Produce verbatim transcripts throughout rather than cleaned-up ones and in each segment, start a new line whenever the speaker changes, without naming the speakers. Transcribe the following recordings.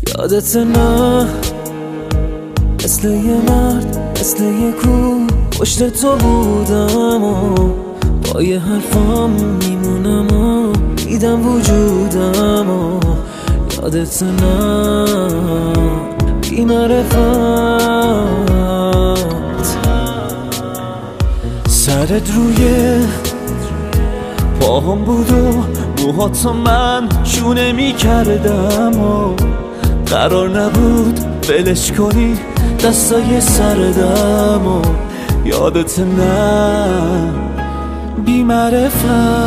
یادت نه مثل یه مرد مثل یه کوه پشت تو بودم و با یه حرفام میمونم و دیدم وجودم و یادت نه بی معرفت سرت روی پاهم بود و موهاتو من شونه می کردم و قرار نبود بلش کنی دستای سردم و یادت نه بی معرفت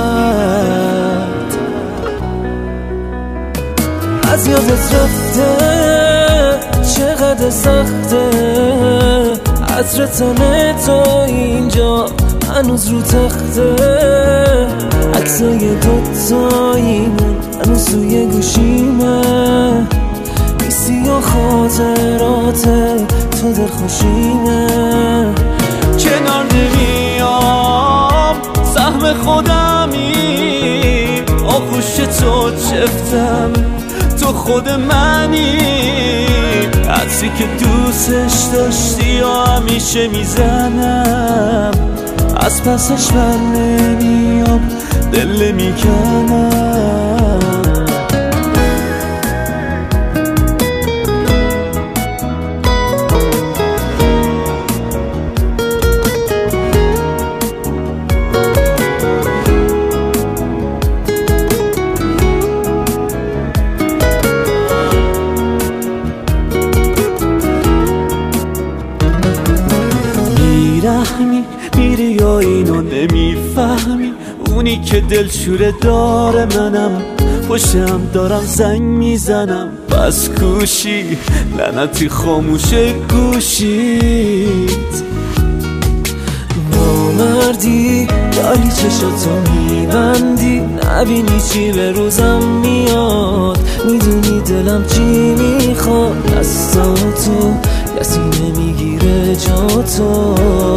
از یادت رفته چقدر سخته عطر تن تو اینجا هنوز رو تخته عکسای دوتاییمون هنوز توی گوشیمه میسی و خاطرات تو در خوشیمه کنار نمیام سهم خودمی آغوش تو چفتم تو خود منی عکسی که دوستش داشتی و همیشه میزنم از پسش بر نمیام دل میکنم میرحمی میری یا اینو نمیفهمی اونی که دلشوره داره منم پشتم دارم زنگ میزنم بس گوشی لعنتی خاموشه گوشیت نامردی داری چشاتو میبندی نبینی چی به روزم میاد میدونی دلم چی میخواد دستاتو کسی نمیگیره جا تو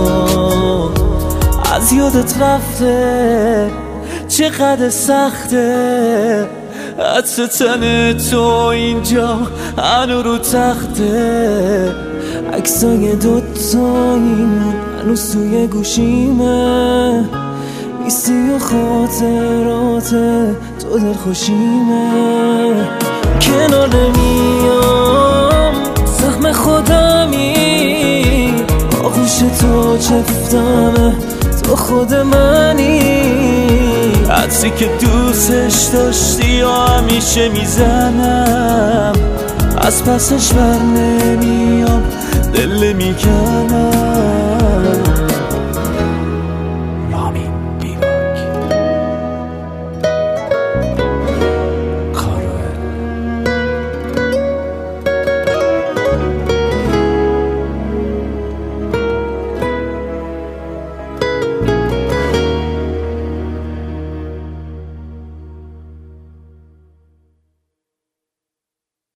از یادت رفته چقدر سخته عطر تن تو اینجا هنو رو تخته عکسای دوتاییمون هنوز توی گوشیمه میسی و خاطرات تو در خوشیمه کنار نمیام زخم خودمی آغوش تو چفتمه تو خود منی عکسی که دوستش داشتی و همیشه میزنم از پسش بر نمیام دل میکنم